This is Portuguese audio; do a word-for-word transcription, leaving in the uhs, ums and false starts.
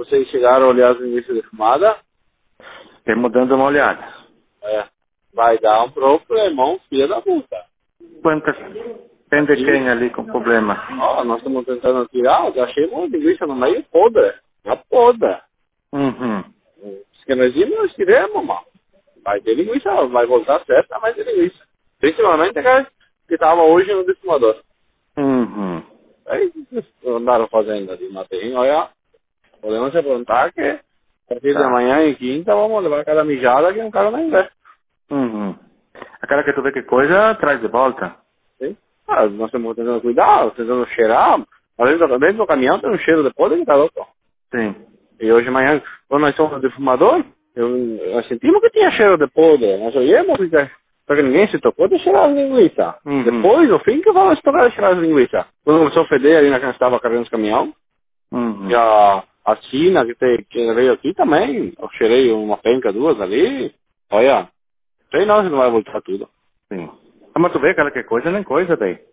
vocês chegaram a olhar as linguiças defumadas, Estamos dando uma olhada. é, vai dar um problemão, filha da puta. Quantas tem de quem ali com problema? Ó, nós estamos tentando tirar, eu achei uma linguiça no meio podre. Uma podre. Uhum. Diz que nós íamos, nós tiramos, mano. Vai ter linguiça, vai voltar certo, mas vai ter linguiça. Principalmente aquela que estava hoje no defumador. Uhum. Aí andaram fazendo ali, Matei, olha, podemos se aprontar que a partir de Tá. amanhã e quinta vamos levar cada mijada que um cara não investe. Uhum. Aquela que tu vê que coisa, traz de volta. Sim? Ah, nós estamos tentando cuidar, tentando cheirar. Dentro, do- dentro do caminhão tem um cheiro de podre que tá louco. Sim. E hoje de manhã, quando nós fomos no defumador, eu, nós sentimos que tinha cheiro de podre. Nós olhamos, porque- só que ninguém se tocou de cheirar as linguiças. Uhum. Depois, no fim, que vamos tocar de cheirar as linguiças. Quando começou a feder ali na que nós estava carregando os caminhão, Uhum. e a, a China que, te, que veio aqui também, eu cheirei uma penca, duas ali. Olha, sei não se não vai voltar tudo. Sim. Ah, mas tu vê aquela que coisa, nem coisa daí.